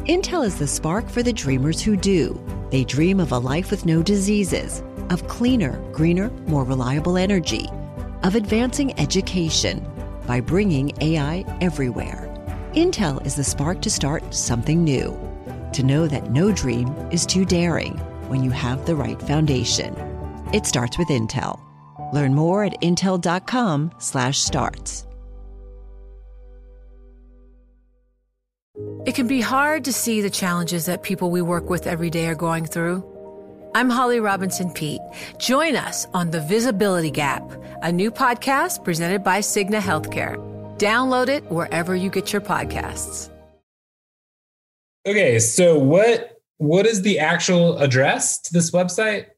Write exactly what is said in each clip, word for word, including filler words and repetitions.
Intel is the spark for the dreamers who do. They dream of a life with no diseases, of cleaner, greener, more reliable energy, of advancing education by bringing A I everywhere. Intel is the spark to start something new, to know that no dream is too daring when you have the right foundation. It starts with Intel. Learn more at intel.com slash starts. It can be hard to see the challenges that people we work with every day are going through. I'm Holly Robinson Peete. Join us on The Visibility Gap, a new podcast presented by Cigna Healthcare. Download it wherever you get your podcasts. Okay, so what what is the actual address to this website?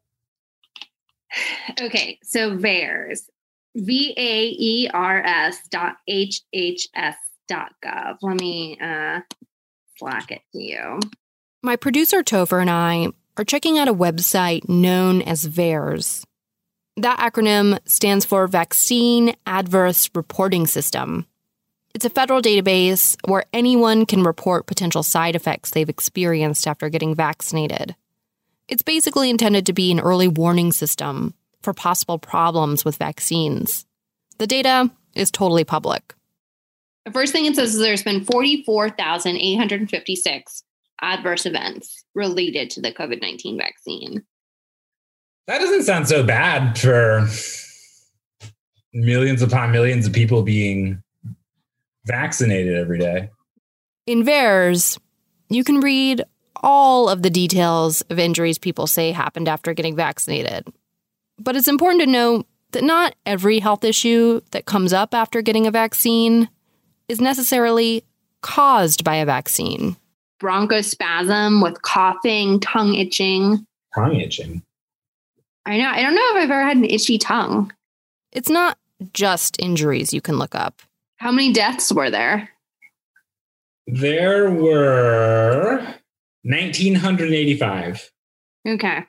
Okay, so VAERS, V A E R S dot H H S dot gov. Let me uh, slack it to you. My producer Topher and I are checking out a website known as VAERS. That acronym stands for Vaccine Adverse Reporting System. It's a federal database where anyone can report potential side effects they've experienced after getting vaccinated. It's basically intended to be an early warning system for possible problems with vaccines. The data is totally public. The first thing it says is there's been forty-four thousand eight hundred fifty-six adverse events related to the COVID nineteen vaccine. That doesn't sound so bad for millions upon millions of people being vaccinated every day. In VAERS, you can read all of the details of injuries people say happened after getting vaccinated. But it's important to note that not every health issue that comes up after getting a vaccine is necessarily caused by a vaccine. Bronchospasm with coughing, tongue itching. Tongue itching? I know. I don't know if I've ever had an itchy tongue. It's not just injuries you can look up. How many deaths were there? There were one thousand nine hundred eighty-five. Okay.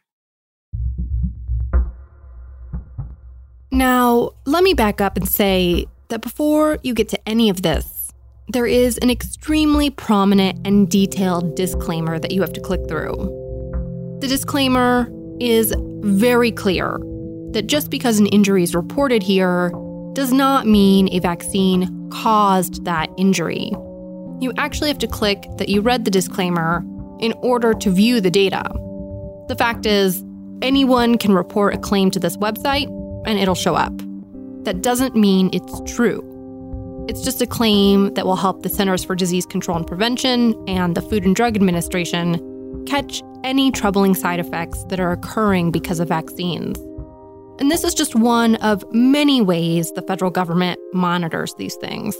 Now, let me back up and say that before you get to any of this, there is an extremely prominent and detailed disclaimer that you have to click through. The disclaimer is very clear that just because an injury is reported here does not mean a vaccine caused that injury. You actually have to click that you read the disclaimer in order to view the data. The fact is, anyone can report a claim to this website and it'll show up. That doesn't mean it's true. It's just a claim that will help the Centers for Disease Control and Prevention and the Food and Drug Administration catch any troubling side effects that are occurring because of vaccines. And this is just one of many ways the federal government monitors these things.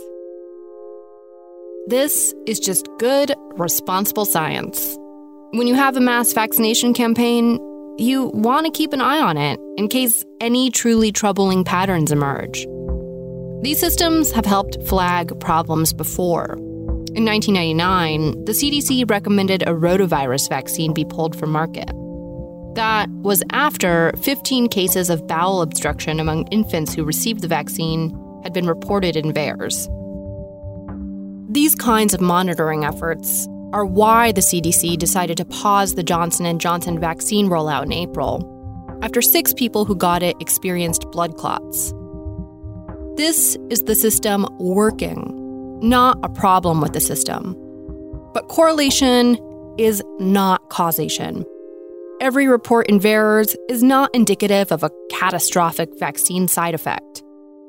This is just good, responsible science. When you have a mass vaccination campaign, you want to keep an eye on it in case any truly troubling patterns emerge. These systems have helped flag problems before. In nineteen ninety-nine, the C D C recommended a rotavirus vaccine be pulled from market. That was after fifteen cases of bowel obstruction among infants who received the vaccine had been reported in VAERS. These kinds of monitoring efforts are why the C D C decided to pause the Johnson and Johnson vaccine rollout in April, after six people who got it experienced blood clots. This is the system working, not a problem with the system. But correlation is not causation. Every report in VAERS is not indicative of a catastrophic vaccine side effect.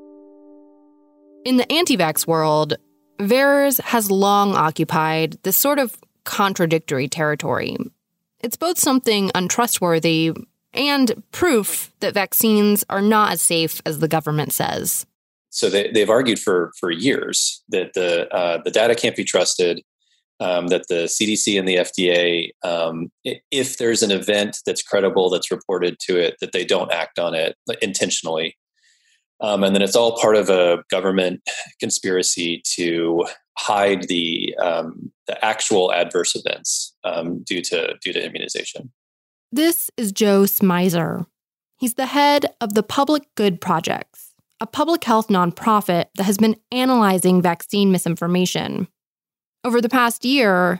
In the anti-vax world, VAERS has long occupied this sort of contradictory territory. It's both something untrustworthy and proof that vaccines are not as safe as the government says. So they, they've argued for for years that the uh, the data can't be trusted, um, that the C D C and the F D A, um, if there's an event that's credible that's reported to it, that they don't act on it intentionally. Um, and then it's all part of a government conspiracy to hide the um, the actual adverse events um, due to due to immunization. This is Joe Smizer. He's the head of the Public Good Projects, a public health nonprofit that has been analyzing vaccine misinformation. Over the past year,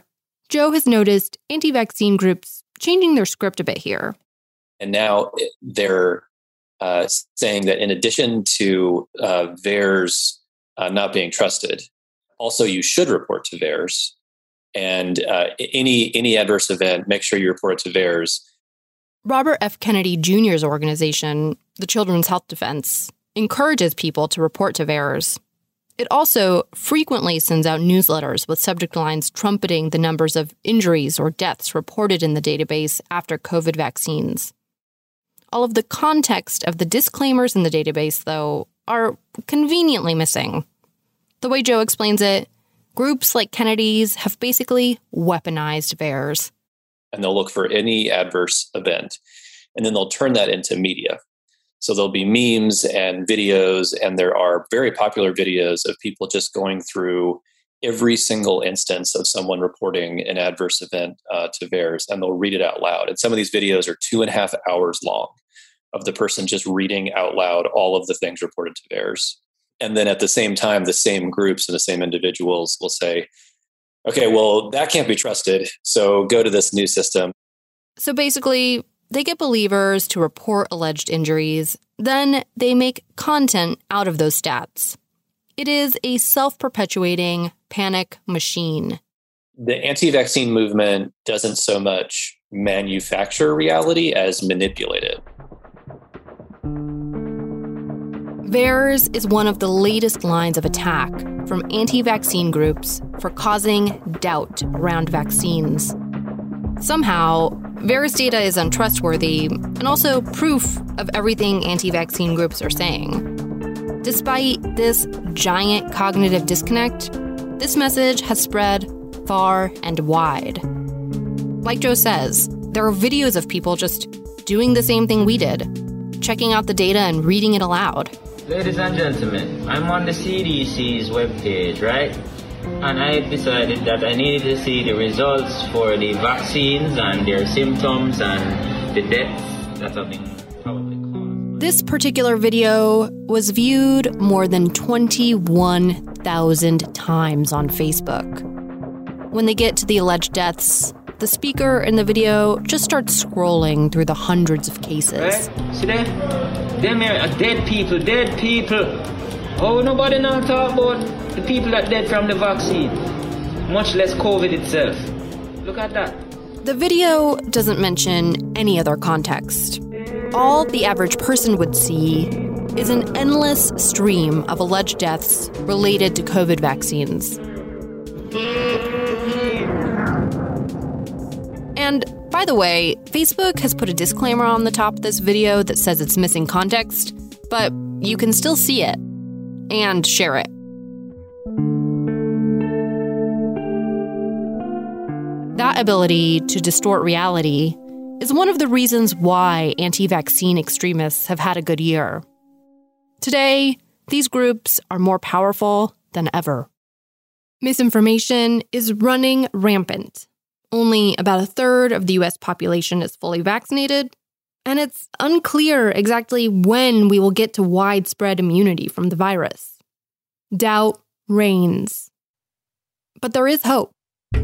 Joe has noticed anti-vaccine groups changing their script a bit here. And now they're uh, saying that in addition to uh, V A E R S uh, not being trusted, also you should report to V A E R S. And uh, any any adverse event, make sure you report it to V A E R S. Robert F. Kennedy Junior's organization, the Children's Health Defense, encourages people to report to V A E R S. It also frequently sends out newsletters with subject lines trumpeting the numbers of injuries or deaths reported in the database after COVID vaccines. All of the context of the disclaimers in the database, though, are conveniently missing. The way Joe explains it, groups like Kennedy's have basically weaponized V A E R S. And they'll look for any adverse event, and then they'll turn that into media. So there'll be memes and videos, and there are very popular videos of people just going through every single instance of someone reporting an adverse event uh, to V A E R S, and they'll read it out loud. And some of these videos are two and a half hours long of the person just reading out loud all of the things reported to V A E R S. And then at the same time, the same groups and the same individuals will say, okay, well, that can't be trusted, so go to this new system. So basically, they get believers to report alleged injuries, then they make content out of those stats. It is a self-perpetuating panic machine. The anti-vaccine movement doesn't so much manufacture reality as manipulate it. V A E R S is one of the latest lines of attack from anti-vaccine groups for causing doubt around vaccines. Somehow, V A E R S data is untrustworthy and also proof of everything anti-vaccine groups are saying. Despite this giant cognitive disconnect, this message has spread far and wide. Like Joe says, there are videos of people just doing the same thing we did, checking out the data and reading it aloud. Ladies and gentlemen, I'm on the C D C's webpage, right? And I decided that I needed to see the results for the vaccines and their symptoms and the deaths that have been probably caused. This particular video was viewed more than twenty-one thousand times on Facebook. When they get to the alleged deaths, the speaker in the video just starts scrolling through the hundreds of cases. Right? See there? Them here are dead people, dead people. Oh, nobody now talk about the people that dead from the vaccine, much less COVID itself. Look at that. The video doesn't mention any other context. All the average person would see is an endless stream of alleged deaths related to COVID vaccines. And by the way, Facebook has put a disclaimer on the top of this video that says it's missing context, but you can still see it and share it. That ability to distort reality is one of the reasons why anti-vaccine extremists have had a good year. Today, these groups are more powerful than ever. Misinformation is running rampant. Only about a third of the U S population is fully vaccinated, and it's unclear exactly when we will get to widespread immunity from the virus. Doubt reigns. But there is hope.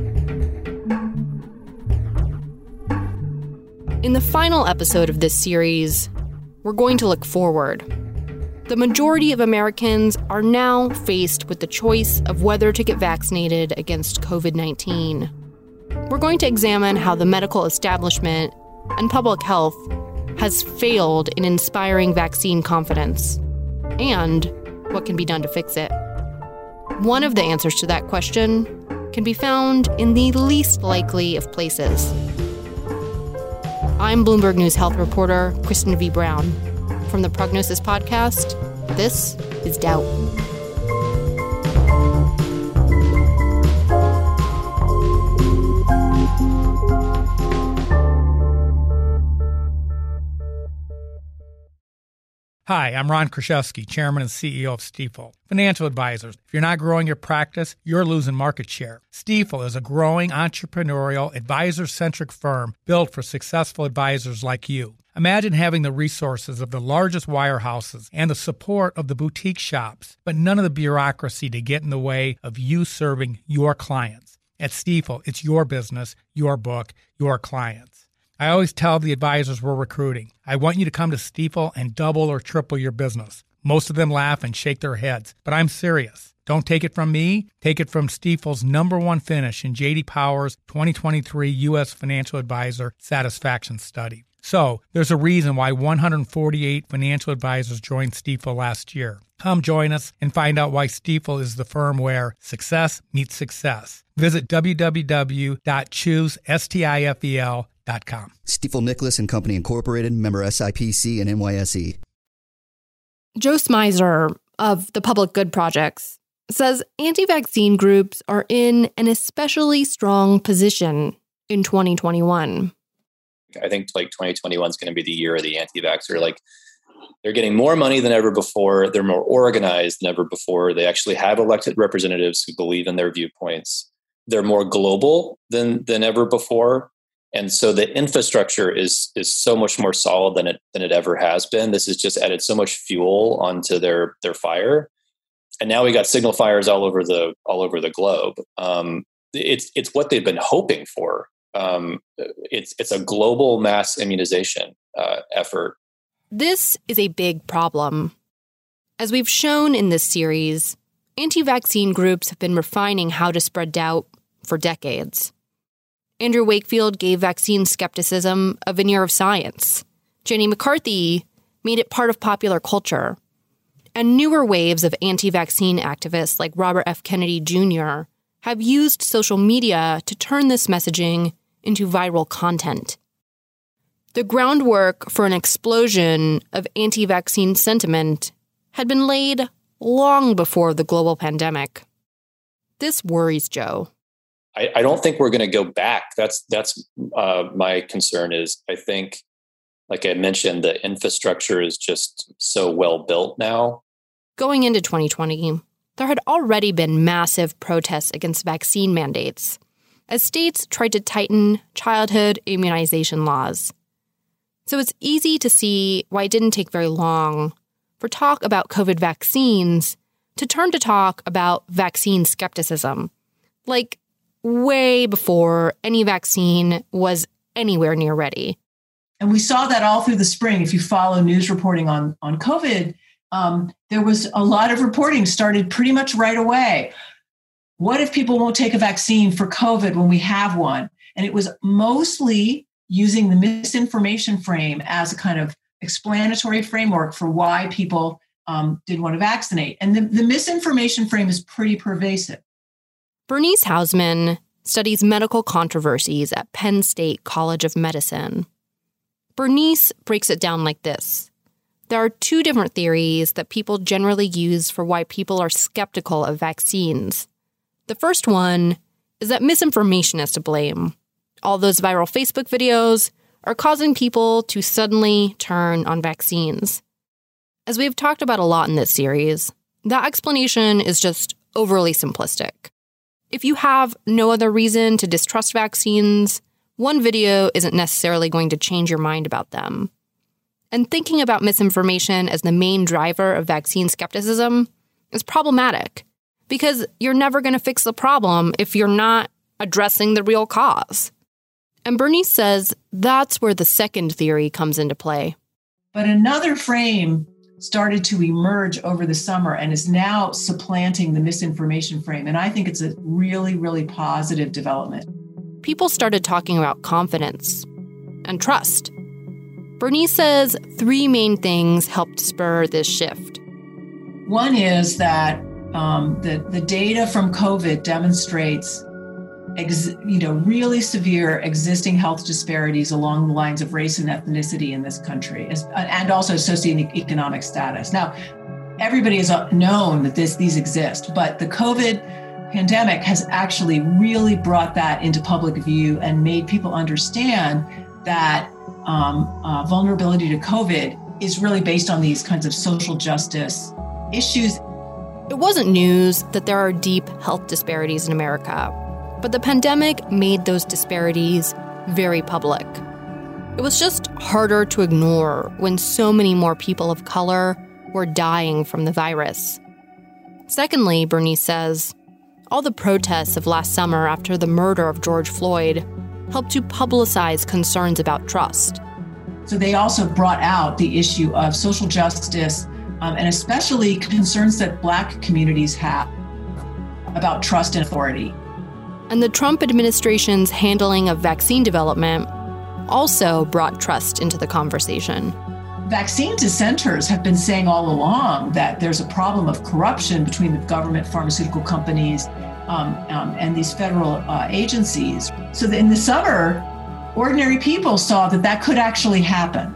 In the final episode of this series, we're going to look forward. The majority of Americans are now faced with the choice of whether to get vaccinated against COVID nineteen. We're going to examine how the medical establishment and public health has failed in inspiring vaccine confidence, and what can be done to fix it. One of the answers to that question can be found in the least likely of places. I'm Bloomberg News health reporter Kristen V. Brown. From the Prognosis Podcast, this is Doubt. Hi, I'm Ron Kraszewski, Chairman and C E O of Stifel. Financial advisors, if you're not growing your practice, you're losing market share. Stifel is a growing, entrepreneurial, advisor-centric firm built for successful advisors like you. Imagine having the resources of the largest wirehouses and the support of the boutique shops, but none of the bureaucracy to get in the way of you serving your clients. At Stifel, it's your business, your book, your clients. I always tell the advisors we're recruiting, I want you to come to Stifel and double or triple your business. Most of them laugh and shake their heads, but I'm serious. Don't take it from me. Take it from Stifel's number one finish in J D Power's twenty twenty-three U S Financial Advisor Satisfaction Study. So, there's a reason why one hundred forty-eight financial advisors joined Stifel last year. Come join us and find out why Stifel is the firm where success meets success. Visit w w w dot choose stifel dot com. Stifel Nicholas and Company Incorporated, member S I P C and N Y S E. Joe Smizer of the Public Good Projects says anti-vaccine groups are in an especially strong position in twenty twenty-one. I think like twenty twenty-one is going to be the year of the anti-vaxxer. Like they're getting more money than ever before. They're more organized than ever before. They actually have elected representatives who believe in their viewpoints. They're more global than than ever before. And so the infrastructure is is so much more solid than it than it ever has been. This has just added so much fuel onto their their fire. And now we got signal fires all over the all over the globe. Um, it's it's what they've been hoping for. Um, it's it's a global mass immunization uh, effort. This is a big problem. As we've shown in this series, anti-vaccine groups have been refining how to spread doubt for decades. Andrew Wakefield gave vaccine skepticism a veneer of science. Jenny McCarthy made it part of popular culture. And newer waves of anti-vaccine activists like Robert F. Kennedy Junior have used social media to turn this messaging into viral content. The groundwork for an explosion of anti-vaccine sentiment had been laid long before the global pandemic. This worries Joe. I, I don't think we're going to go back. That's that's uh, my concern is I think, like I mentioned, the infrastructure is just so well built now. Going into twenty twenty, there had already been massive protests against vaccine mandates as states tried to tighten childhood immunization laws. So it's easy to see why it didn't take very long for talk about COVID vaccines to turn to talk about vaccine skepticism, like way before any vaccine was anywhere near ready. And we saw that all through the spring. If you follow news reporting on, on COVID, um, there was a lot of reporting started pretty much right away. What if people won't take a vaccine for COVID when we have one? And it was mostly using the misinformation frame as a kind of explanatory framework for why people um, didn't want to vaccinate. And the, the misinformation frame is pretty pervasive. Bernice Hausman studies medical controversies at Penn State College of Medicine. Bernice breaks it down like this. There are two different theories that people generally use for why people are skeptical of vaccines. The first one is that misinformation is to blame. All those viral Facebook videos are causing people to suddenly turn on vaccines. As we've talked about a lot in this series, that explanation is just overly simplistic. If you have no other reason to distrust vaccines, one video isn't necessarily going to change your mind about them. And thinking about misinformation as the main driver of vaccine skepticism is problematic because you're never going to fix the problem if you're not addressing the real cause. And Bernice says that's where the second theory comes into play. But another frame started to emerge over the summer and is now supplanting the misinformation frame. And I think it's a really, really positive development. People started talking about confidence and trust. Bernice says three main things helped spur this shift. One is that um, the, the data from COVID demonstrates Ex, you know, really severe existing health disparities along the lines of race and ethnicity in this country, as, and also socioeconomic status. Now, everybody has known that this, these exist, but the COVID pandemic has actually really brought that into public view and made people understand that um, uh, vulnerability to COVID is really based on these kinds of social justice issues. It wasn't news that there are deep health disparities in America. But the pandemic made those disparities very public. It was just harder to ignore when so many more people of color were dying from the virus. Secondly, Bernice says, All the protests of last summer after the murder of George Floyd helped to publicize concerns about trust. So they also brought out the issue of social justice um, and especially concerns that Black communities have about trust and authority. And the Trump administration's handling of vaccine development also brought trust into the conversation. Vaccine dissenters have been saying all along that there's a problem of corruption between the government, pharmaceutical companies, um, um, and these federal uh, agencies. So that in the summer, ordinary people saw that that could actually happen.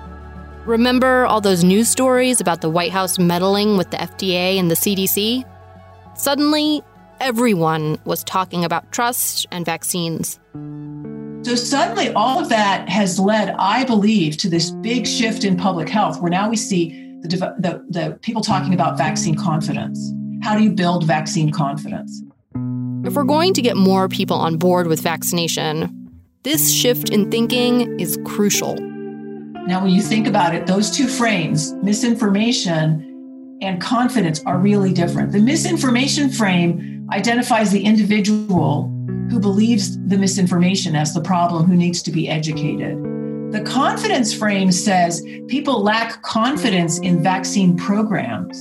Remember all those news stories about the White House meddling with the F D A and the C D C? Suddenly, everyone was talking about trust and vaccines. So suddenly all of that has led, I believe, to this big shift in public health, where now we see the, the, the people talking about vaccine confidence. How do you build vaccine confidence? If we're going to get more people on board with vaccination, this shift in thinking is crucial. Now, when you think about it, those two frames, misinformation and confidence, are really different. The misinformation frame identifies the individual who believes the misinformation as the problem, who needs to be educated. The confidence frame says people lack confidence in vaccine programs.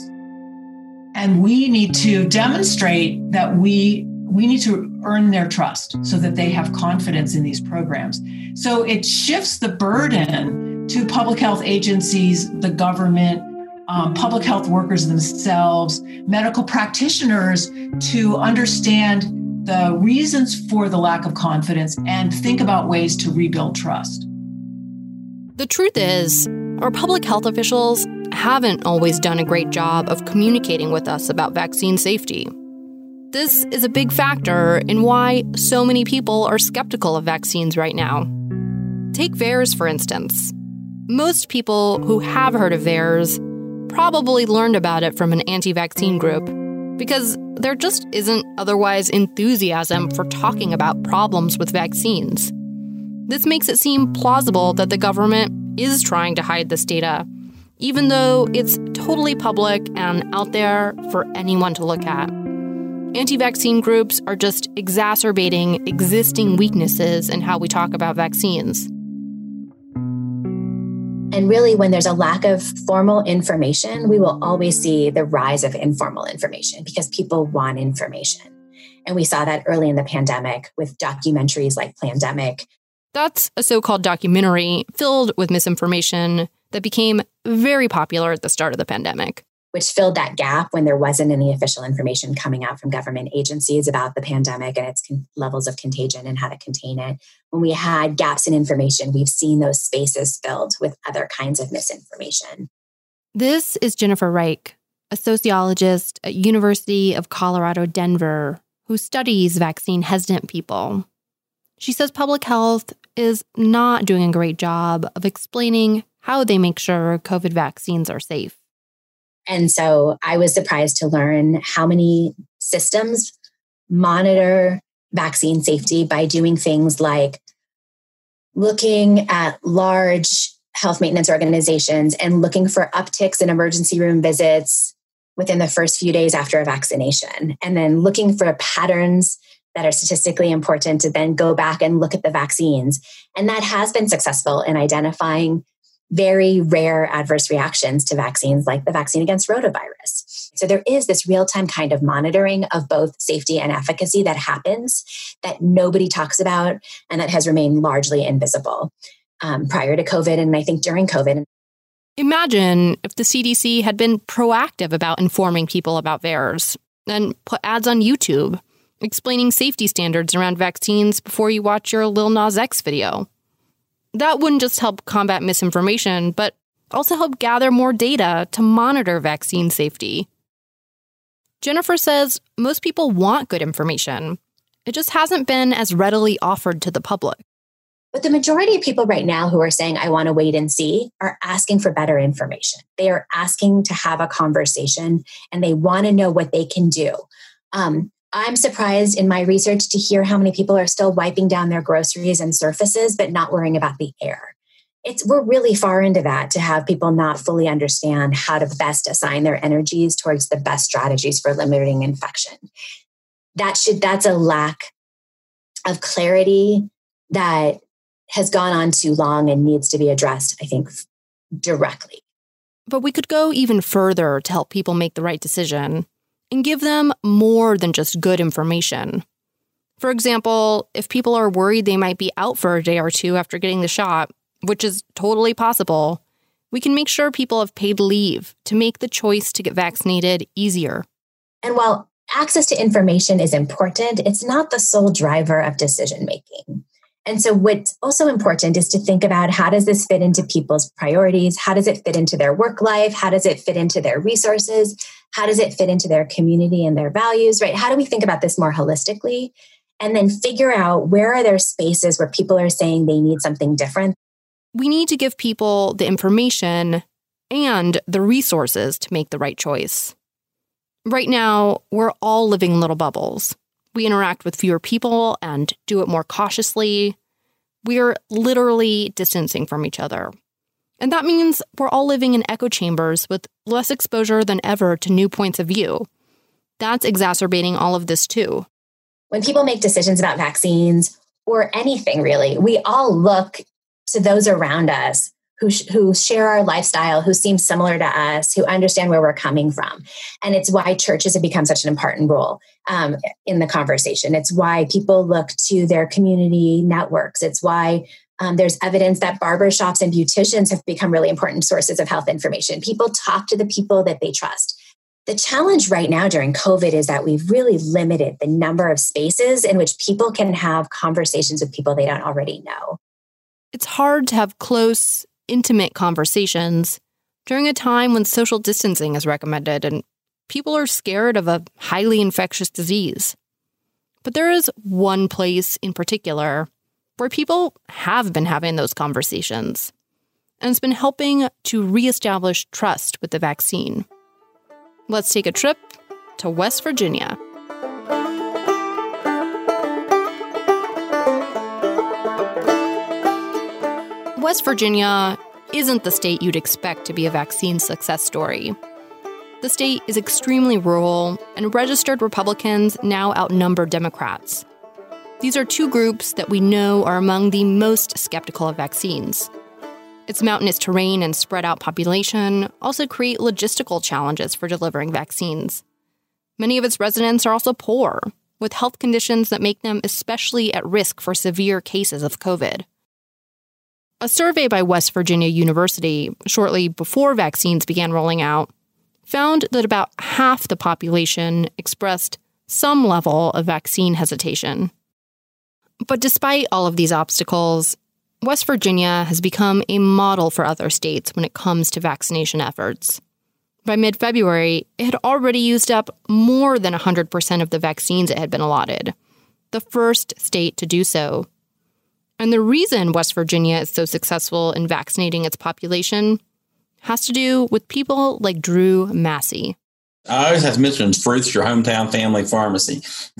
And we need to demonstrate that we, we need to earn their trust so that they have confidence in these programs. So it shifts the burden to public health agencies, the government, um, public health workers themselves, medical practitioners, to understand the reasons for the lack of confidence and think about ways to rebuild trust. The truth is, our public health officials haven't always done a great job of communicating with us about vaccine safety. This is a big factor in why so many people are skeptical of vaccines right now. Take VAERS, for instance. Most people who have heard of VAERS probably learned about it from an anti-vaccine group, because there just isn't otherwise enthusiasm for talking about problems with vaccines. This makes it seem plausible that the government is trying to hide this data, even though it's totally public and out there for anyone to look at. Anti-vaccine groups are just exacerbating existing weaknesses in how we talk about vaccines. And really, when there's a lack of formal information, we will always see the rise of informal information because people want information. And we saw that early in the pandemic with documentaries like Plandemic. That's a so-called documentary filled with misinformation that became very popular at the start of the pandemic. Which filled that gap when there wasn't any official information coming out from government agencies about the pandemic and its con- levels of contagion and how to contain it. When we had gaps in information, we've seen those spaces filled with other kinds of misinformation. This is Jennifer Reich, a sociologist at University of Colorado, Denver, who studies vaccine-hesitant people. She says public health is not doing a great job of explaining how they make sure COVID vaccines are safe. And so I was surprised to learn how many systems monitor vaccine safety by doing things like looking at large health maintenance organizations and looking for upticks in emergency room visits within the first few days after a vaccination, and then looking for patterns that are statistically important to then go back and look at the vaccines. And that has been successful in identifying very rare adverse reactions to vaccines like the vaccine against rotavirus. So there is this real-time kind of monitoring of both safety and efficacy that happens that nobody talks about and that has remained largely invisible um, prior to COVID and I think during COVID. Imagine if the C D C had been proactive about informing people about VAERS and put ads on YouTube explaining safety standards around vaccines before you watch your Lil Nas X video. That wouldn't just help combat misinformation, but also help gather more data to monitor vaccine safety. Jennifer says most people want good information. It just hasn't been as readily offered to the public. But the majority of people right now who are saying, I want to wait and see, are asking for better information. They are asking to have a conversation and they want to know what they can do. Um, I'm surprised in my research to hear how many people are still wiping down their groceries and surfaces, but not worrying about the air. It's, we're really far into that to have people not fully understand how to best assign their energies towards the best strategies for limiting infection. that should, that's a lack of clarity that has gone on too long and needs to be addressed, I think, directly. But we could go even further to help people make the right decision and give them more than just good information. For example, if people are worried they might be out for a day or two after getting the shot, which is totally possible, we can make sure people have paid leave to make the choice to get vaccinated easier. And while access to information is important, it's not the sole driver of decision making. And so what's also important is to think about, how does this fit into people's priorities? How does it fit into their work life? How does it fit into their resources? How does it fit into their community and their values, right? How do we think about this more holistically? And then figure out, where are there spaces where people are saying they need something different? We need to give people the information and the resources to make the right choice. Right now, we're all living in little bubbles. We interact with fewer people and do it more cautiously. We're literally distancing from each other. And that means we're all living in echo chambers with less exposure than ever to new points of view. That's exacerbating all of this too. When people make decisions about vaccines or anything really, we all look to those around us who sh- who share our lifestyle, who seem similar to us, who understand where we're coming from. And it's why churches have become such an important role um, in the conversation. It's why people look to their community networks. It's why um, there's evidence that barbershops and beauticians have become really important sources of health information. People talk to the people that they trust. The challenge right now during COVID is that we've really limited the number of spaces in which people can have conversations with people they don't already know. It's hard to have close, intimate conversations during a time when social distancing is recommended and people are scared of a highly infectious disease. But there is one place in particular where people have been having those conversations, and it's been helping to reestablish trust with the vaccine. Let's take a trip to West Virginia. West Virginia isn't the state you'd expect to be a vaccine success story. The state is extremely rural, and registered Republicans now outnumber Democrats. These are two groups that we know are among the most skeptical of vaccines. Its mountainous terrain and spread out population also create logistical challenges for delivering vaccines. Many of its residents are also poor, with health conditions that make them especially at risk for severe cases of COVID. A survey by West Virginia University, shortly before vaccines began rolling out, found that about half the population expressed some level of vaccine hesitation. But despite all of these obstacles, West Virginia has become a model for other states when it comes to vaccination efforts. By mid-February, it had already used up more than one hundred percent of the vaccines it had been allotted, the first state to do so. And the reason West Virginia is so successful in vaccinating its population has to do with people like Drew Massey. I always have to mention Fruth's your hometown family pharmacy.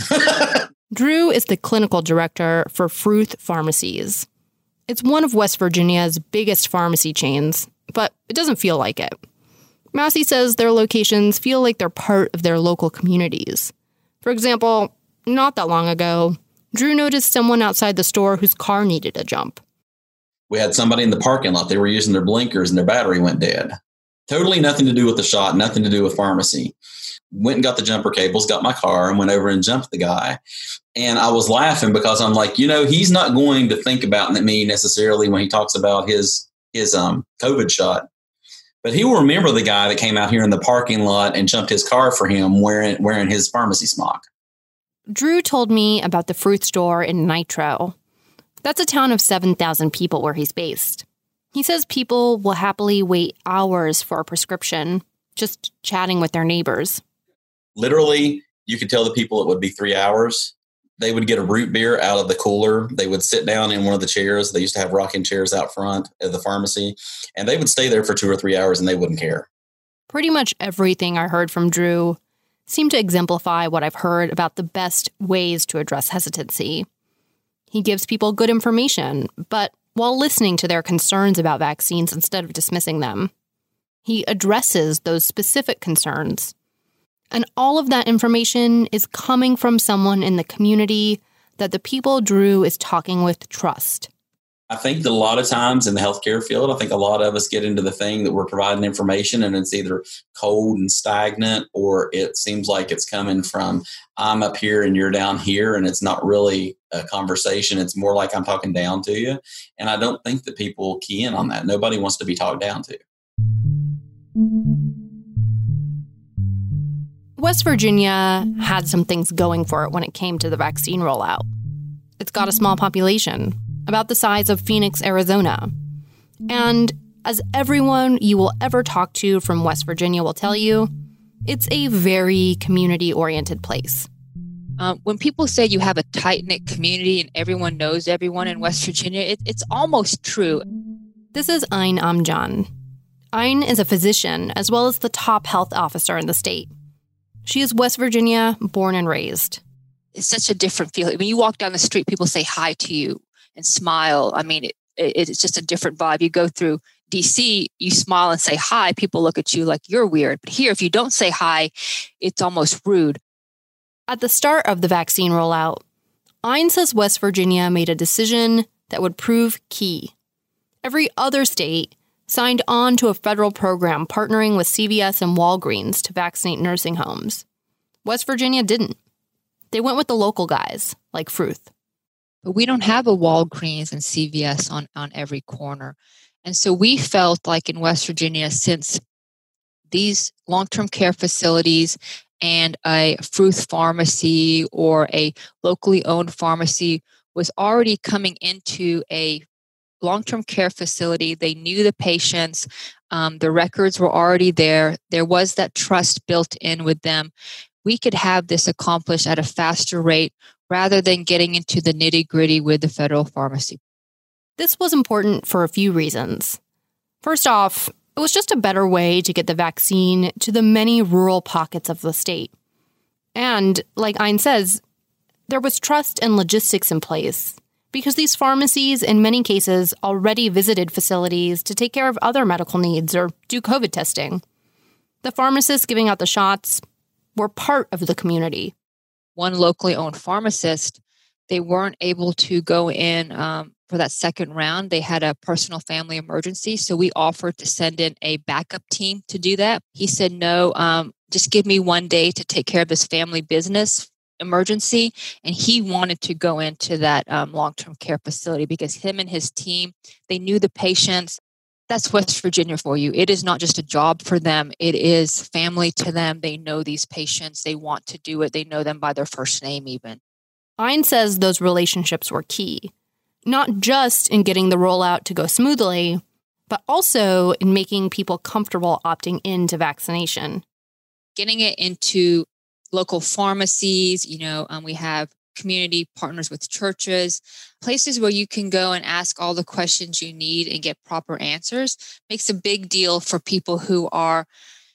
Drew is the clinical director for Fruth Pharmacies. It's one of West Virginia's biggest pharmacy chains, but it doesn't feel like it. Massey says their locations feel like they're part of their local communities. For example, not that long ago, Drew noticed someone outside the store whose car needed a jump. We had somebody in the parking lot. They were using their blinkers and their battery went dead. Totally nothing to do with the shot, nothing to do with pharmacy. Went and got the jumper cables, got my car, and went over and jumped the guy. And I was laughing because I'm like, you know, he's not going to think about me necessarily when he talks about his his um COVID shot. But he will remember the guy that came out here in the parking lot and jumped his car for him wearing wearing his pharmacy smock. Drew told me about the fruit store in Nitro. That's a town of seven thousand people where he's based. He says people will happily wait hours for a prescription, just chatting with their neighbors. Literally, you could tell the people it would be three hours. They would get a root beer out of the cooler. They would sit down in one of the chairs. They used to have rocking chairs out front of the pharmacy, and they would stay there for two or three hours and they wouldn't care. Pretty much everything I heard from Drew seemed to exemplify what I've heard about the best ways to address hesitancy. He gives people good information, but while listening to their concerns about vaccines instead of dismissing them. He addresses those specific concerns. And all of that information is coming from someone in the community that the people Drew is talking with trust. I think that a lot of times in the healthcare field, I think a lot of us get into the thing that we're providing information and it's either cold and stagnant, or it seems like it's coming from I'm up here and you're down here, and it's not really a conversation. It's more like I'm talking down to you. And I don't think that people key in on that. Nobody wants to be talked down to. West Virginia had some things going for it when it came to the vaccine rollout. It's got a small population, about the size of Phoenix, Arizona. And as everyone you will ever talk to from West Virginia will tell you, it's a very community-oriented place. Um, when people say you have a tight-knit community and everyone knows everyone in West Virginia, it, it's almost true. This is Ayn Amjan. Ayn is a physician as well as the top health officer in the state. She is West Virginia born and raised. It's such a different feeling. When you walk down the street, people say hi to you and smile. I mean, it, it, it's just a different vibe. You go through D C, you smile and say hi. People look at you like you're weird. But here, if you don't say hi, it's almost rude. At the start of the vaccine rollout, Ayn says West Virginia made a decision that would prove key. Every other state signed on to a federal program partnering with C V S and Walgreens to vaccinate nursing homes. West Virginia didn't. They went with the local guys, like Fruth. But we don't have a Walgreens and C V S on, on every corner. And so we felt like in West Virginia, since these long-term care facilities and a Fruth pharmacy or a locally owned pharmacy was already coming into a long-term care facility, they knew the patients, um, the records were already there, there was that trust built in with them. We could have this accomplished at a faster rate rather than getting into the nitty-gritty with the federal pharmacy. This was important for a few reasons. First off, it was just a better way to get the vaccine to the many rural pockets of the state. And, like Ayn says, there was trust and logistics in place because these pharmacies, in many cases, already visited facilities to take care of other medical needs or do COVID testing. The pharmacists giving out the shots were part of the community. One locally owned pharmacist, they weren't able to go in um, for that second round. They had a personal family emergency, so we offered to send in a backup team to do that. He said, no, um, just give me one day to take care of this family business emergency. And he wanted to go into that um, long-term care facility because him and his team, they knew the patients. That's West Virginia for you. It is not just a job for them. It is family to them. They know these patients. They want to do it. They know them by their first name even. Ayn says those relationships were key, not just in getting the rollout to go smoothly, but also in making people comfortable opting into vaccination. Getting it into local pharmacies, you know, um, we have community partners with churches, places where you can go and ask all the questions you need and get proper answers makes a big deal for people who are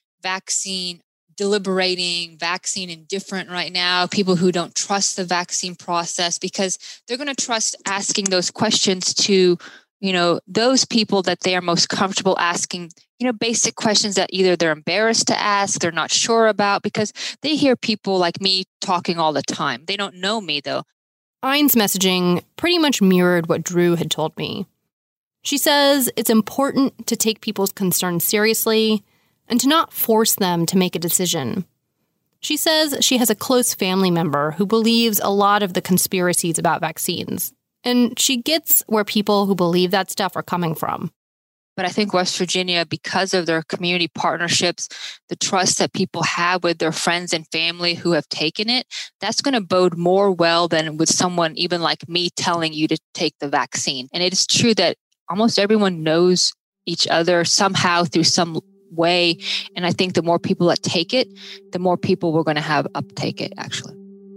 vaccine deliberating, vaccine indifferent right now, people who don't trust the vaccine process because they're going to trust asking those questions to, you know, those people that they are most comfortable asking, you know, basic questions that either they're embarrassed to ask, they're not sure about, because they hear people like me talking all the time. They don't know me, though. Ayn's messaging pretty much mirrored what Drew had told me. She says it's important to take people's concerns seriously and to not force them to make a decision. She says she has a close family member who believes a lot of the conspiracies about vaccines, and she gets where people who believe that stuff are coming from. But I think West Virginia, because of their community partnerships, the trust that people have with their friends and family who have taken it, that's going to bode more well than with someone even like me telling you to take the vaccine. And it is true that almost everyone knows each other somehow through some way. And I think the more people that take it, the more people we're going to have uptake it, actually.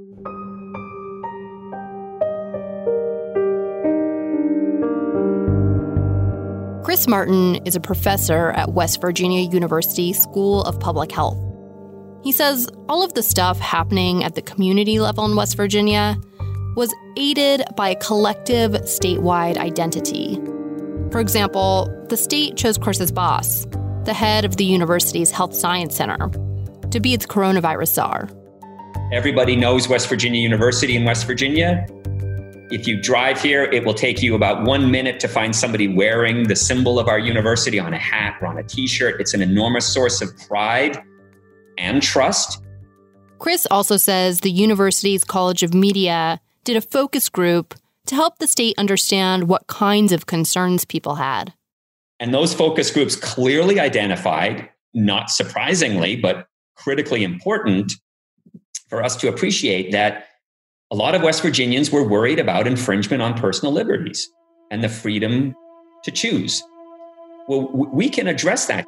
Chris Martin is a professor at West Virginia University School of Public Health. He says all of the stuff happening at the community level in West Virginia was aided by a collective statewide identity. For example, the state chose Chris's boss, the head of the university's Health Science Center, to be its coronavirus czar. Everybody knows West Virginia University in West Virginia. If you drive here, it will take you about one minute to find somebody wearing the symbol of our university on a hat or on a t-shirt. It's an enormous source of pride and trust. Chris also says the university's College of Media did a focus group to help the state understand what kinds of concerns people had. And those focus groups clearly identified, not surprisingly, but critically important for us to appreciate, that a lot of West Virginians were worried about infringement on personal liberties and the freedom to choose. Well, we can address that.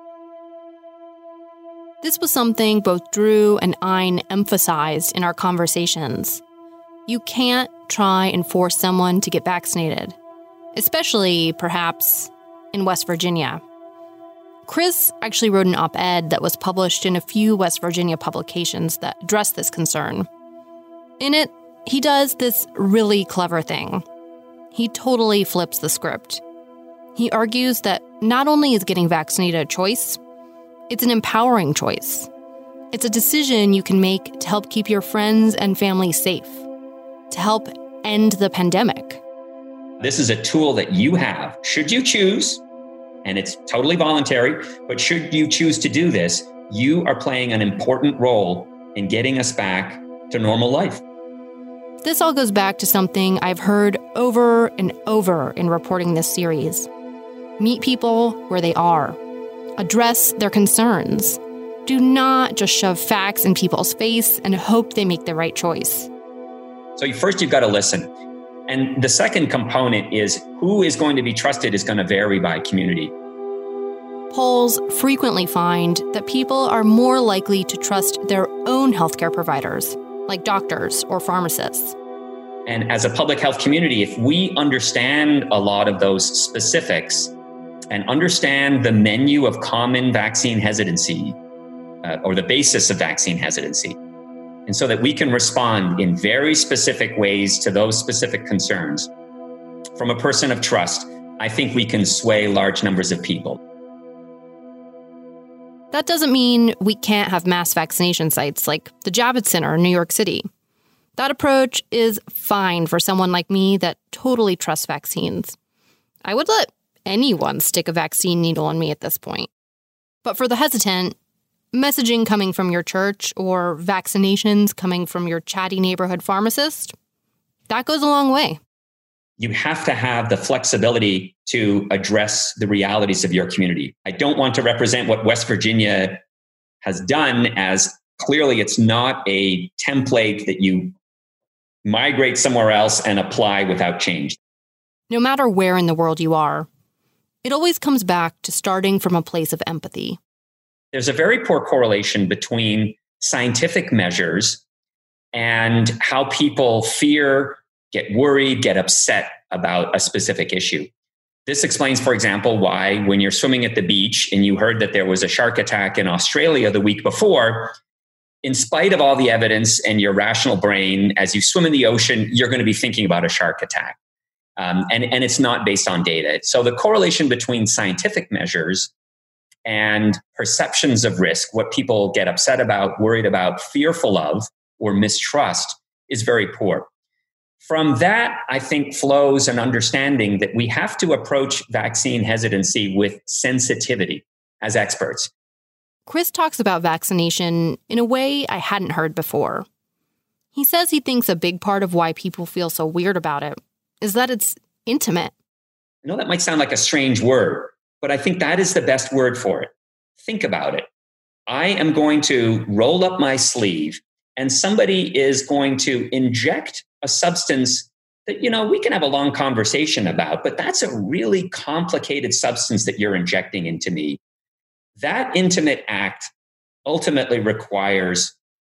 This was something both Drew and Ein emphasized in our conversations. You can't try and force someone to get vaccinated, especially, perhaps, in West Virginia. Chris actually wrote an op-ed that was published in a few West Virginia publications that addressed this concern. In it, he does this really clever thing. He totally flips the script. He argues that not only is getting vaccinated a choice, it's an empowering choice. It's a decision you can make to help keep your friends and family safe, to help end the pandemic. This is a tool that you have, should you choose, and it's totally voluntary, but should you choose to do this, you are playing an important role in getting us back to normal life. This all goes back to something I've heard over and over in reporting this series. Meet people where they are. Address their concerns. Do not just shove facts in people's face and hope they make the right choice. So first, you've got to listen. And the second component is who is going to be trusted is going to vary by community. Polls frequently find that people are more likely to trust their own healthcare providers, like doctors or pharmacists. And as a public health community, if we understand a lot of those specifics and understand the menu of common vaccine hesitancy, uh, or the basis of vaccine hesitancy, and so that we can respond in very specific ways to those specific concerns from a person of trust, I think we can sway large numbers of people. That doesn't mean we can't have mass vaccination sites like the Javits Center in New York City. That approach is fine for someone like me that totally trusts vaccines. I would let anyone stick a vaccine needle in me at this point. But for the hesitant, messaging coming from your church or vaccinations coming from your chatty neighborhood pharmacist, that goes a long way. You have to have the flexibility to address the realities of your community. I don't want to represent what West Virginia has done as clearly it's not a template that you migrate somewhere else and apply without change. No matter where in the world you are, it always comes back to starting from a place of empathy. There's a very poor correlation between scientific measures and how people fear, get worried, get upset about a specific issue. This explains, for example, why when you're swimming at the beach and you heard that there was a shark attack in Australia the week before, in spite of all the evidence and your rational brain, as you swim in the ocean, you're going to be thinking about a shark attack. Um, and, and it's not based on data. So the correlation between scientific measures and perceptions of risk, what people get upset about, worried about, fearful of, or mistrust, is very poor. From that, I think, flows an understanding that we have to approach vaccine hesitancy with sensitivity as experts. Chris talks about vaccination in a way I hadn't heard before. He says he thinks a big part of why people feel so weird about it is that it's intimate. I know that might sound like a strange word, but I think that is the best word for it. Think about it. I am going to roll up my sleeve and somebody is going to inject a substance that, you know, we can have a long conversation about, but that's a really complicated substance that you're injecting into me. That intimate act ultimately requires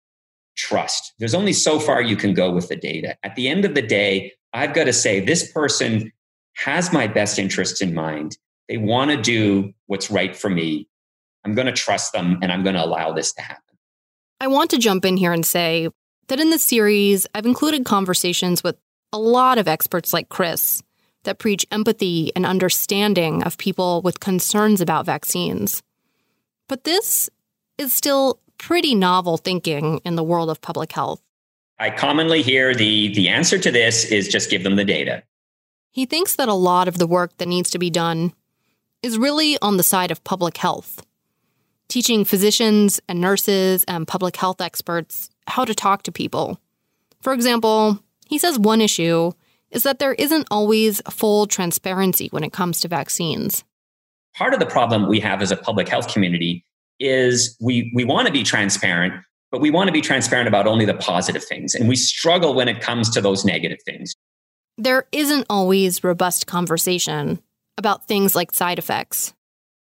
trust. There's only so far you can go with the data. At the end of the day, I've got to say this person has my best interests in mind. They want to do what's right for me. I'm going to trust them and I'm going to allow this to happen. I want to jump in here and say that in this series, I've included conversations with a lot of experts like Chris that preach empathy and understanding of people with concerns about vaccines. But this is still pretty novel thinking in the world of public health. I commonly hear the, the answer to this is just give them the data. He thinks that a lot of the work that needs to be done is really on the side of public health, teaching physicians and nurses and public health experts how to talk to people. For example, he says one issue is that there isn't always full transparency when it comes to vaccines. Part of the problem we have as a public health community is we, we want to be transparent, but we want to be transparent about only the positive things. And we struggle when it comes to those negative things. There isn't always robust conversation about things like side effects.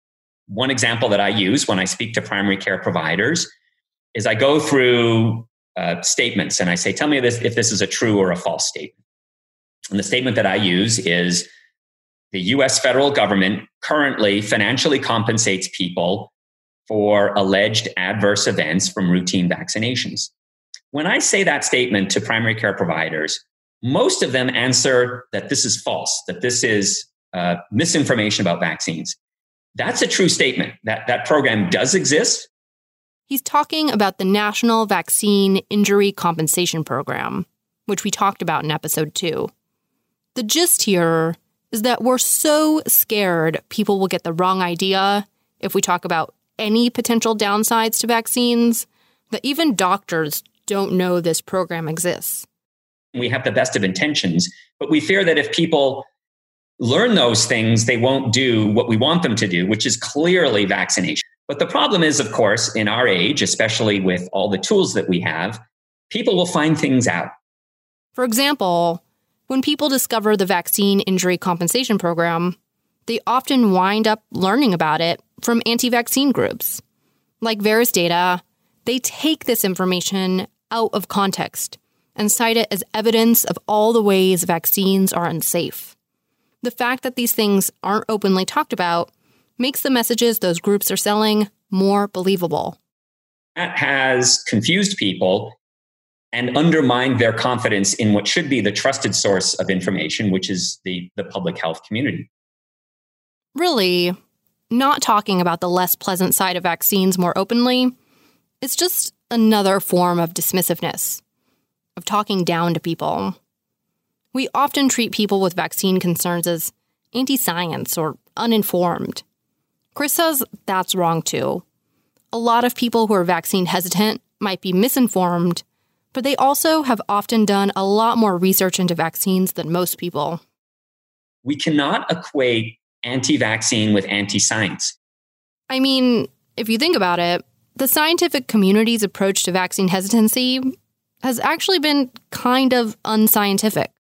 One example that I use when I speak to primary care providers is I go through uh, statements and I say, tell me this, if this is a true or a false statement. And the statement that I use is the U S federal government currently financially compensates people for alleged adverse events from routine vaccinations. When I say that statement to primary care providers, most of them answer that this is false, that this is uh, misinformation about vaccines. That's a true statement. That, that program does exist. He's talking about the National Vaccine Injury Compensation Program, which we talked about in episode two. The gist here is that we're so scared people will get the wrong idea if we talk about any potential downsides to vaccines that even doctors don't know this program exists. We have the best of intentions, but we fear that if people learn those things, they won't do what we want them to do, which is clearly vaccination. But the problem is, of course, in our age, especially with all the tools that we have, people will find things out. For example, when people discover the Vaccine Injury Compensation Program, they often wind up learning about it from anti-vaccine groups. Like Veris Data, they take this information out of context and cite it as evidence of all the ways vaccines are unsafe. The fact that these things aren't openly talked about makes the messages those groups are selling more believable. That has confused people and undermined their confidence in what should be the trusted source of information, which is the, the public health community. Really, not talking about the less pleasant side of vaccines more openly, it's just another form of dismissiveness, of talking down to people. We often treat people with vaccine concerns as anti-science or uninformed. Chris says that's wrong too. A lot of people who are vaccine hesitant might be misinformed, but they also have often done a lot more research into vaccines than most people. We cannot equate anti-vaccine with anti-science. I mean, if you think about it, the scientific community's approach to vaccine hesitancy has actually been kind of unscientific.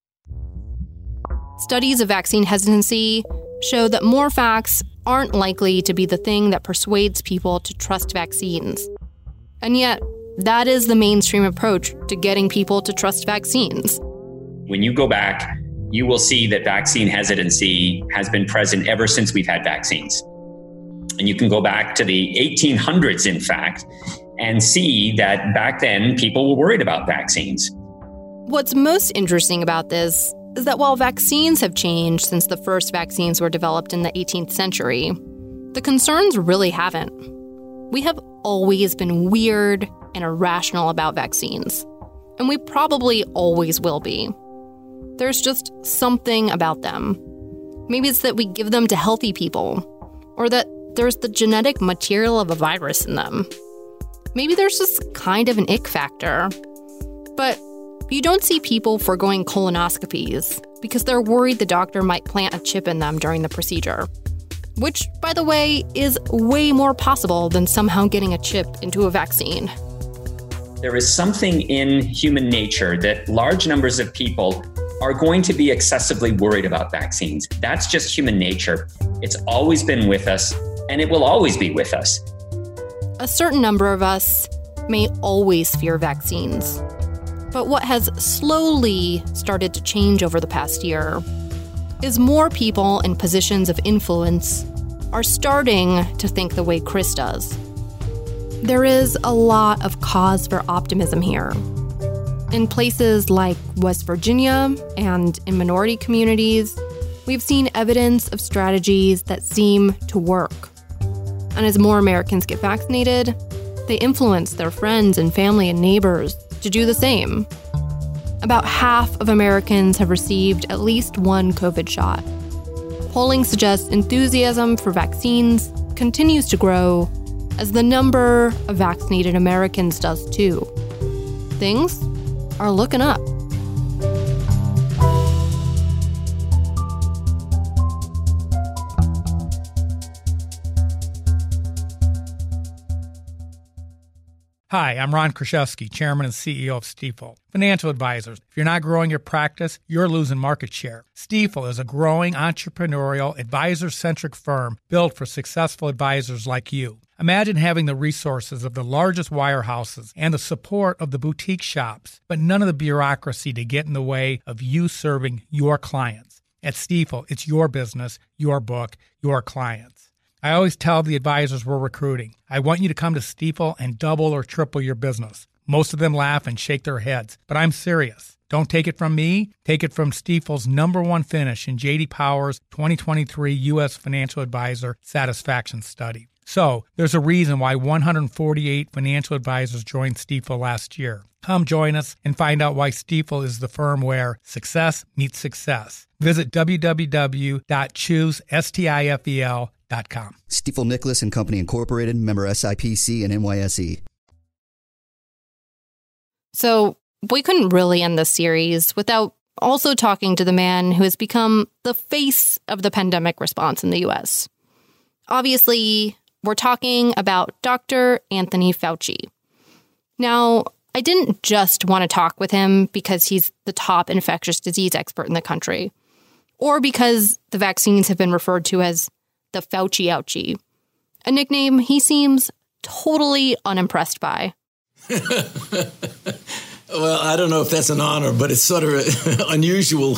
Studies of vaccine hesitancy show that more facts aren't likely to be the thing that persuades people to trust vaccines. And yet, that is the mainstream approach to getting people to trust vaccines. When you go back, you will see that vaccine hesitancy has been present ever since we've had vaccines. And you can go back to the eighteen hundreds, in fact, and see that back then people were worried about vaccines. What's most interesting about this is that while vaccines have changed since the first vaccines were developed in the eighteenth century, the concerns really haven't. We have always been weird and irrational about vaccines, and we probably always will be. There's just something about them. Maybe it's that we give them to healthy people, or that there's the genetic material of a virus in them. Maybe there's just kind of an ick factor. But you don't see people foregoing colonoscopies because they're worried the doctor might plant a chip in them during the procedure. Which, by the way, is way more possible than somehow getting a chip into a vaccine. There is something in human nature that large numbers of people are going to be excessively worried about vaccines. That's just human nature. It's always been with us, and it will always be with us. A certain number of us may always fear vaccines. But what has slowly started to change over the past year is more people in positions of influence are starting to think the way Chris does. There is a lot of cause for optimism here. In places like West Virginia and in minority communities, we've seen evidence of strategies that seem to work. And as more Americans get vaccinated, They influence their friends and family and neighbors to do the same. About half of Americans have received at least one COVID shot. Polling suggests enthusiasm for vaccines continues to grow as the number of vaccinated Americans does too. Things are looking up. Hi, I'm Ron Kraszewski, Chairman and C E O of Stifel. Financial advisors, if you're not growing your practice, you're losing market share. Stifel is a growing entrepreneurial, advisor-centric firm built for successful advisors like you. Imagine having the resources of the largest wirehouses and the support of the boutique shops, but none of the bureaucracy to get in the way of you serving your clients. At Stifel, it's your business, your book, your clients. I always tell the advisors we're recruiting, I want you to come to Stifel and double or triple your business. Most of them laugh and shake their heads, but I'm serious. Don't take it from me. Take it from Stifel's number one finish in J D Power's twenty twenty-three U S Financial Advisor Satisfaction Study. So, there's a reason why one hundred forty-eight financial advisors joined Stifel last year. Come join us and find out why Stifel is the firm where success meets success. Visit w w w dot choose stifel dot com. Stifel Nicholas and Company Incorporated, member S I P C and N Y S E. So we couldn't really end this series without also talking to the man who has become the face of the pandemic response in the U S. Obviously, we're talking about Doctor Anthony Fauci. Now, I didn't just want to talk with him because he's the top infectious disease expert in the country, or because the vaccines have been referred to as the Fauci ouchie, a nickname he seems totally unimpressed by. Well, I don't know if that's an honor, but it's sort of unusual.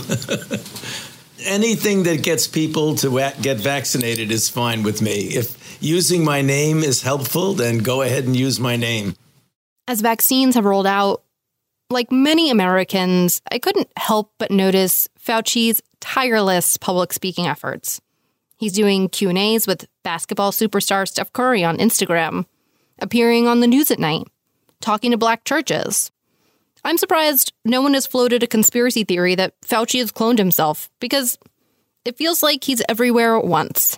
Anything that gets people to get vaccinated is fine with me. If using my name is helpful, then go ahead and use my name. As vaccines have rolled out, like many Americans, I couldn't help but notice Fauci's tireless public speaking efforts. He's doing Q and A's with basketball superstar Steph Curry on Instagram, appearing on the news at night, talking to black churches. I'm surprised no one has floated a conspiracy theory that Fauci has cloned himself, because it feels like he's everywhere at once.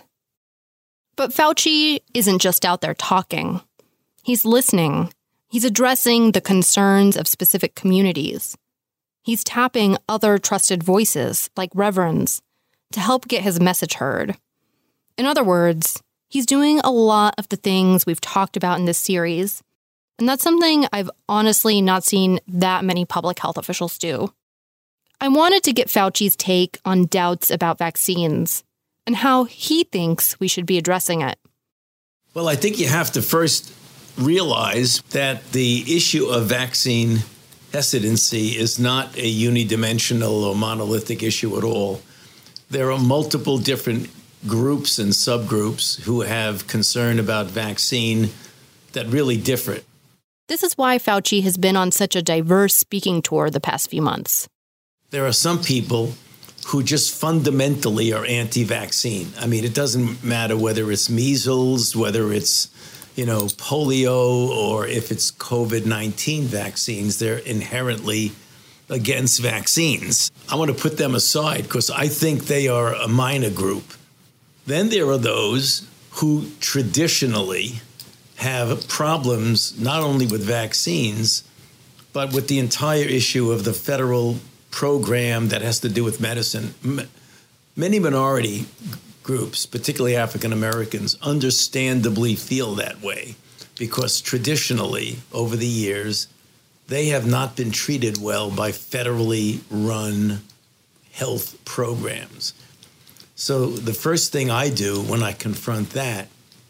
But Fauci isn't just out there talking. He's listening. He's addressing the concerns of specific communities. He's tapping other trusted voices, like reverends, to help get his message heard. In other words, he's doing a lot of the things we've talked about in this series, and that's something I've honestly not seen that many public health officials do. I wanted to get Fauci's take on doubts about vaccines and how he thinks we should be addressing it. Well, I think you have to first realize that the issue of vaccine hesitancy is not a unidimensional or monolithic issue at all. There are multiple different groups and subgroups who have concern about vaccine that really differ. This is why Fauci has been on such a diverse speaking tour the past few months. There are some people who just fundamentally are anti-vaccine. I mean, it doesn't matter whether it's measles, whether it's, you know, polio, or if it's COVID nineteen vaccines, they're inherently against vaccines. I want to put them aside because I think they are a minor group. Then there are those who traditionally have problems not only with vaccines, but with the entire issue of the federal program that has to do with medicine. M- many minority groups, particularly African Americans, understandably feel that way because traditionally, over the years, they have not been treated well by federally run health programs. So the first thing I do when I confront that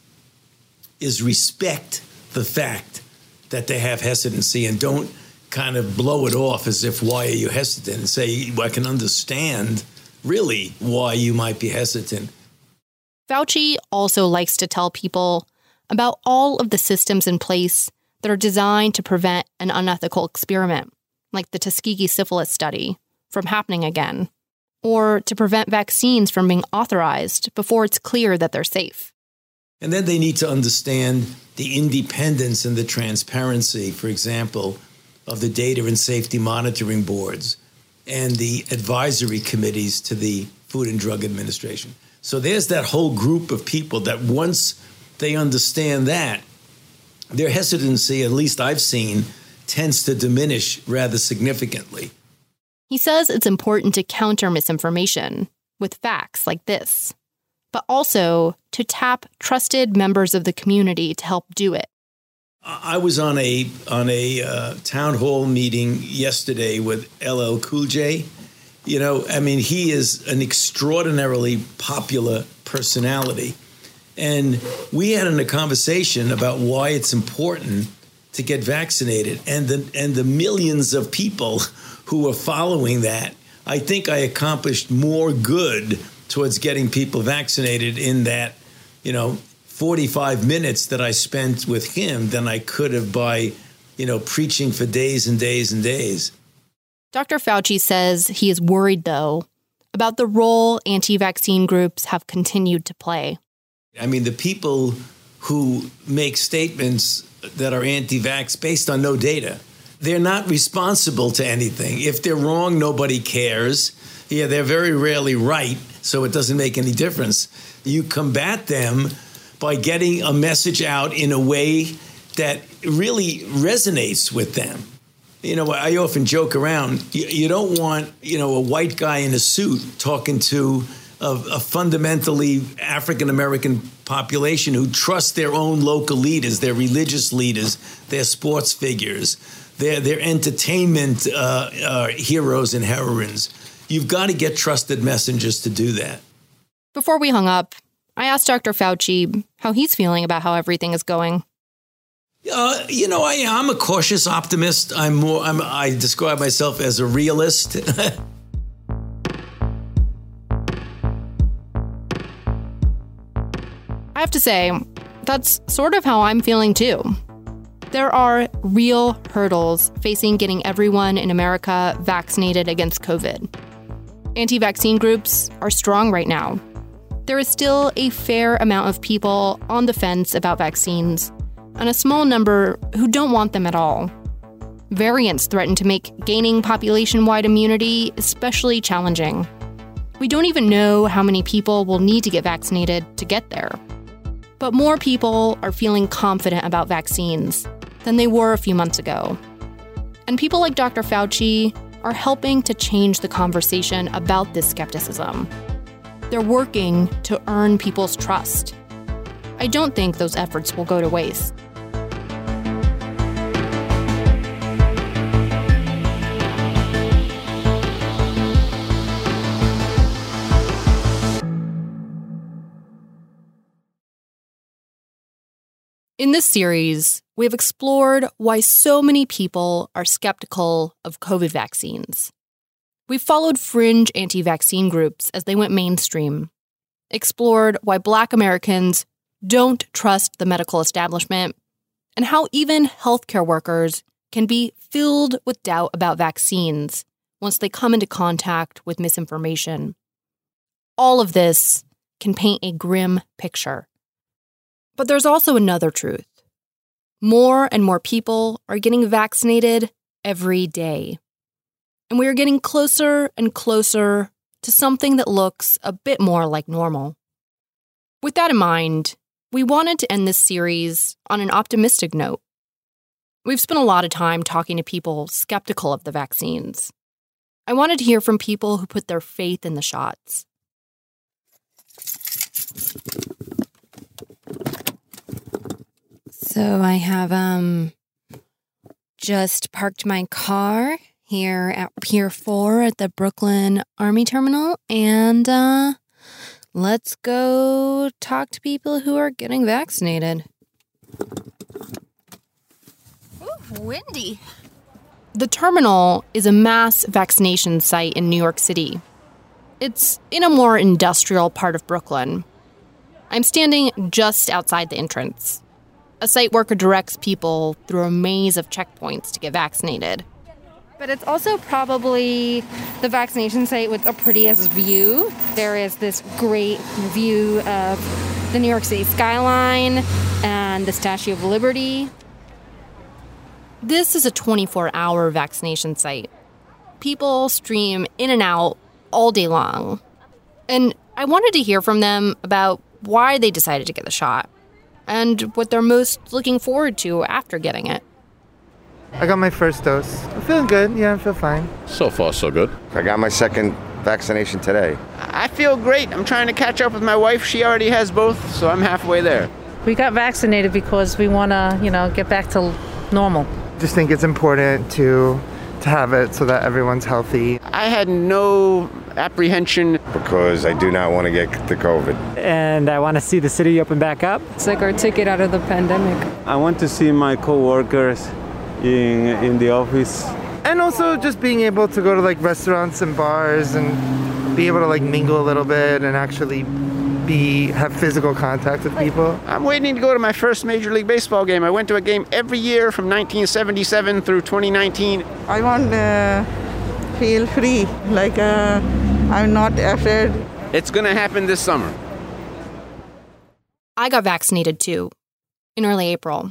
is respect the fact that they have hesitancy and don't kind of blow it off as if, why are you hesitant? And say, well, I can understand really why you might be hesitant. Fauci also likes to tell people about all of the systems in place that are designed to prevent an unethical experiment, like the Tuskegee syphilis study, from happening again, or to prevent vaccines from being authorized before it's clear that they're safe. And then they need to understand the independence and the transparency, for example, of the data and safety monitoring boards and the advisory committees to the Food and Drug Administration. So there's that whole group of people that once they understand that, their hesitancy, at least I've seen, tends to diminish rather significantly. He says it's important to counter misinformation with facts like this, but also to tap trusted members of the community to help do it. I was on a on a uh, town hall meeting yesterday with L L Cool J. You know, I mean, he is an extraordinarily popular personality. And we had a conversation about why it's important to get vaccinated. And the, and the millions of people who are following that, I think I accomplished more good towards getting people vaccinated in that, you know, forty-five minutes that I spent with him than I could have by, you know, preaching for days and days and days. Doctor Fauci says he is worried, though, about the role anti-vaccine groups have continued to play. I mean, the people who make statements that are anti-vax based on no data, they're not responsible to anything. If they're wrong, nobody cares. Yeah, they're very rarely right, so it doesn't make any difference. You combat them by getting a message out in a way that really resonates with them. You know, I often joke around, you, you don't want, you know, a white guy in a suit talking to a, a fundamentally African-American population who trust their own local leaders, their religious leaders, their sports figures, their, their entertainment uh, uh, heroes and heroines. You've got to get trusted messengers to do that. Before we hung up, I asked Doctor Fauci how he's feeling about how everything is going. Uh, you know, I, I'm a cautious optimist. I'm more. I'm, I describe myself as a realist. I have to say, that's sort of how I'm feeling too. There are real hurdles facing getting everyone in America vaccinated against COVID. Anti-vaccine groups are strong right now. There is still a fair amount of people on the fence about vaccines, and a small number who don't want them at all. Variants threaten to make gaining population-wide immunity especially challenging. We don't even know how many people will need to get vaccinated to get there. But more people are feeling confident about vaccines than they were a few months ago. And people like Doctor Fauci are helping to change the conversation about this skepticism. They're working to earn people's trust. I don't think those efforts will go to waste. In this series, we have explored why so many people are skeptical of COVID vaccines. We've followed fringe anti-vaccine groups as they went mainstream, explored why Black Americans don't trust the medical establishment, and how even healthcare workers can be filled with doubt about vaccines once they come into contact with misinformation. All of this can paint a grim picture. But there's also another truth. More and more people are getting vaccinated every day. And we are getting closer and closer to something that looks a bit more like normal. With that in mind, we wanted to end this series on an optimistic note. We've spent a lot of time talking to people skeptical of the vaccines. I wanted to hear from people who put their faith in the shots. So I have um just parked my car here at Pier four at the Brooklyn Army Terminal, and uh, let's go talk to people who are getting vaccinated. Ooh, windy. The terminal is a mass vaccination site in New York City. It's in a more industrial part of Brooklyn. I'm standing just outside the entrance. A site worker directs people through a maze of checkpoints to get vaccinated. But it's also probably the vaccination site with the prettiest view. There is this great view of the New York City skyline, and the Statue of Liberty. This is a twenty-four hour vaccination site. People stream in and out all day long. And I wanted to hear from them about why they decided to get the shot and what they're most looking forward to after getting it. I got my first dose. I'm feeling good. Yeah, I feel fine. So far, so good. I got my second vaccination today. I feel great. I'm trying to catch up with my wife. She already has both, so I'm halfway there. We got vaccinated because we want to, you know, get back to normal. Just think it's important to to have it so that everyone's healthy. I had no apprehension. Because I do not want to get the COVID. And I want to see the city open back up. It's like our ticket out of the pandemic. I want to see my co-workers in in the office. And also just being able to go to like restaurants and bars and be able to like mingle a little bit and actually be have physical contact with people. I'm waiting to go to my first Major League Baseball game. I went to a game every year from nineteen seventy-seven through twenty nineteen. I want to feel free, like uh, I'm not afraid. It's going to happen this summer. I got vaccinated too, in early April.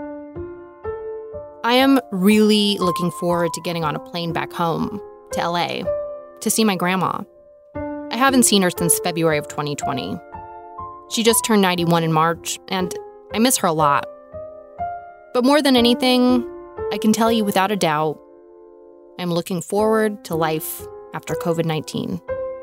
I am really looking forward to getting on a plane back home to L A to see my grandma. I haven't seen her since February of twenty twenty. She just turned ninety-one in March, and I miss her a lot. But more than anything, I can tell you without a doubt, I'm looking forward to life after covid nineteen.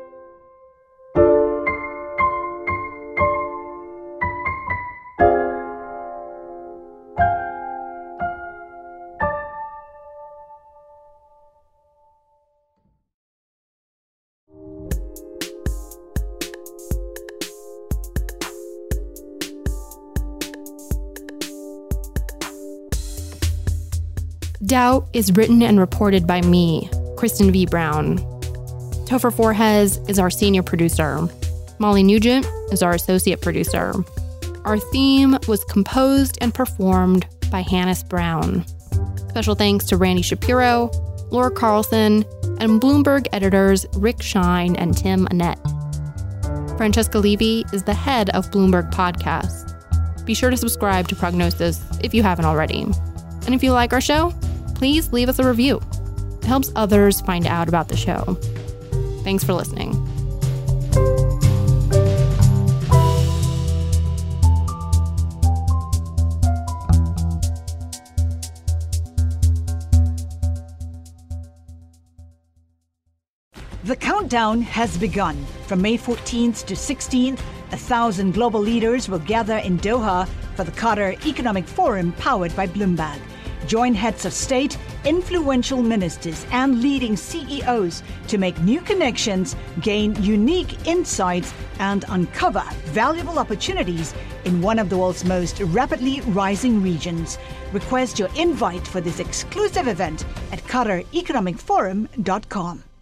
Doubt is written and reported by me, Kristen V. Brown. Topher Forhez is our senior producer. Molly Nugent is our associate producer. Our theme was composed and performed by Hannes Brown. Special thanks to Randy Shapiro, Laura Carlson, and Bloomberg editors Rick Shine and Tim Annette. Francesca Levy is the head of Bloomberg Podcasts. Be sure to subscribe to Prognosis if you haven't already. And if you like our show, please leave us a review. It helps others find out about the show. Thanks for listening. The countdown has begun. From May fourteenth to sixteenth, a thousand global leaders will gather in Doha for the Qatar Economic Forum powered by Bloomberg. Join heads of state, influential ministers, and leading C E Os to make new connections, gain unique insights, and uncover valuable opportunities in one of the world's most rapidly rising regions. Request your invite for this exclusive event at qatar economic forum dot com.